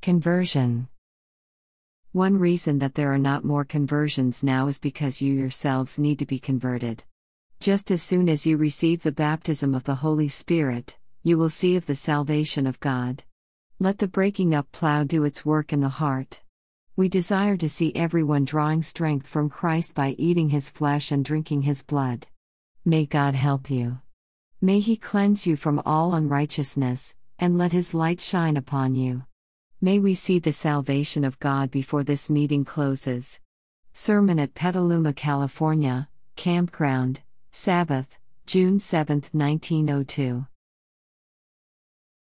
Conversion. One reason that there are not more conversions now is because you yourselves need to be converted. Just as soon as you receive the baptism of the Holy Spirit, you will see of the salvation of God. Let the breaking up plow do its work in the heart. We desire to see everyone drawing strength from Christ by eating His flesh and drinking His blood. May God help you. May He cleanse you from all unrighteousness, and let His light shine upon you. May we see the salvation of God before this meeting closes. Sermon at Petaluma, California, Campground, Sabbath, June 7, 1902.